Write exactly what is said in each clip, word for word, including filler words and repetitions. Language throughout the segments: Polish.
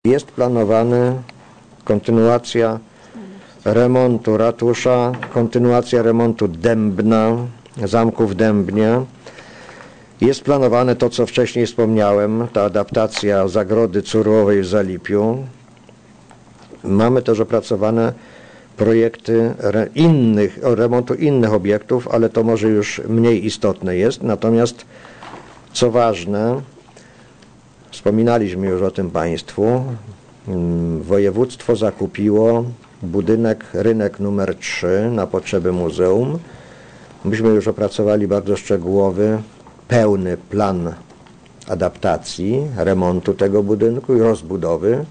Jest planowana kontynuacja remontu ratusza, kontynuacja remontu Dębna, zamku w Dębnie. Jest planowane to, co wcześniej wspomniałem, ta adaptacja zagrody Curłowej w Zalipiu. Mamy też opracowane projekty innych, remontu innych obiektów, ale to może już mniej istotne jest. Natomiast co ważne, wspominaliśmy już o tym Państwu, województwo zakupiło budynek Rynek numer trzy na potrzeby muzeum. Myśmy już opracowali bardzo szczegółowy, pełny plan adaptacji, remontu tego budynku i rozbudowy.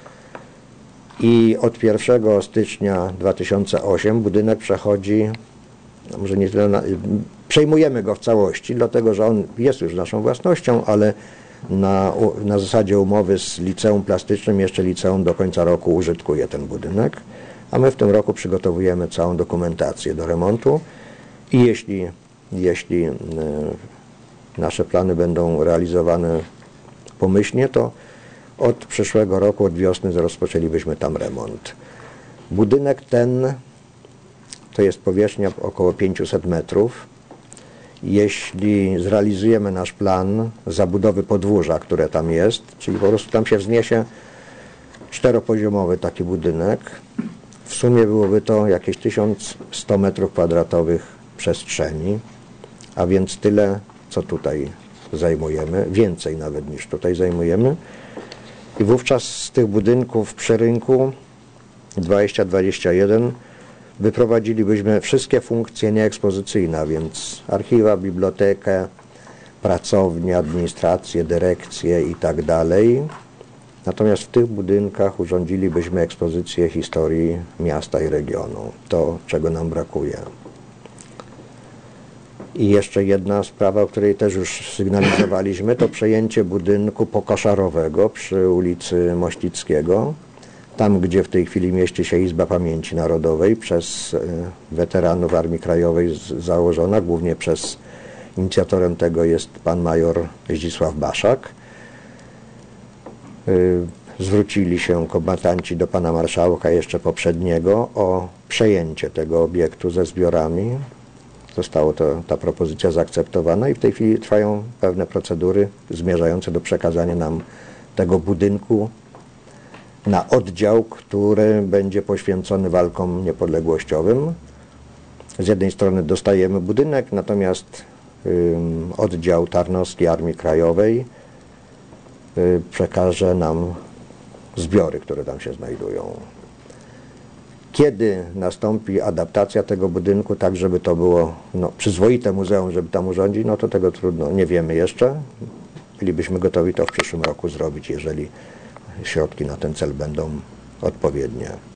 I od pierwszego stycznia dwa tysiące ósmego budynek przechodzi, no może nie tyle, na, przejmujemy go w całości, dlatego że on jest już naszą własnością, ale na, na zasadzie umowy z liceum plastycznym jeszcze liceum do końca roku użytkuje ten budynek, a my w tym roku przygotowujemy całą dokumentację do remontu i jeśli, jeśli y, nasze plany będą realizowane pomyślnie, to od przyszłego roku, od wiosny rozpoczęlibyśmy tam remont. Budynek ten to jest powierzchnia około pięćset metrów. Jeśli zrealizujemy nasz plan zabudowy podwórza, które tam jest, czyli po prostu tam się wzniesie czteropoziomowy taki budynek, w sumie byłoby to jakieś tysiąc sto metrów kwadratowych przestrzeni, a więc tyle, co tutaj zajmujemy, więcej nawet niż tutaj zajmujemy. I wówczas z tych budynków przy rynku dwadzieścia dwadzieścia jeden wyprowadzilibyśmy wszystkie funkcje nieekspozycyjne, a więc archiwa, bibliotekę, pracownię, administrację, dyrekcję i tak dalej. Natomiast w tych budynkach urządzilibyśmy ekspozycję historii miasta i regionu. To, czego nam brakuje. I jeszcze jedna sprawa, o której też już sygnalizowaliśmy, to przejęcie budynku pokoszarowego przy ulicy Mościckiego, tam gdzie w tej chwili mieści się Izba Pamięci Narodowej, przez weteranów Armii Krajowej założona, głównie przez inicjatorem tego jest pan major Zdzisław Baszak. Zwrócili się kombatanci do pana marszałka jeszcze poprzedniego o przejęcie tego obiektu ze zbiorami. Została to, ta propozycja zaakceptowana i w tej chwili trwają pewne procedury zmierzające do przekazania nam tego budynku na oddział, który będzie poświęcony walkom niepodległościowym. Z jednej strony dostajemy budynek, natomiast ym, oddział Tarnowski Armii Krajowej y, przekaże nam zbiory, które tam się znajdują. Kiedy nastąpi adaptacja tego budynku, tak żeby to było no, przyzwoite muzeum, żeby tam urządzić, no to tego trudno, nie wiemy jeszcze. Bylibyśmy gotowi to w przyszłym roku zrobić, jeżeli środki na ten cel będą odpowiednie.